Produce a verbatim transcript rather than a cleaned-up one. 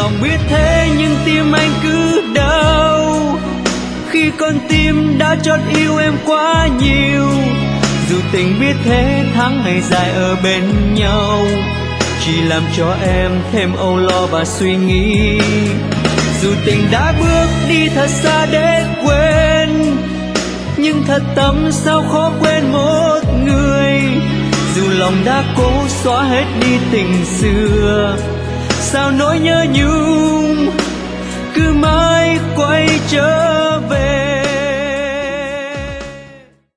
lòng biết thế nhưng tim anh cứ đau khi con tim đã chót yêu em quá nhiều. Dù tình biết thế tháng ngày dài ở bên nhau chỉ làm cho em thêm âu lo và suy nghĩ. Dù tình đã bước đi thật xa để quên nhưng thật tâm sao khó quên một người. Dù lòng đã cố xóa hết đi tình xưa sao nỗi nhớ nhung cứ mãi quay trở về.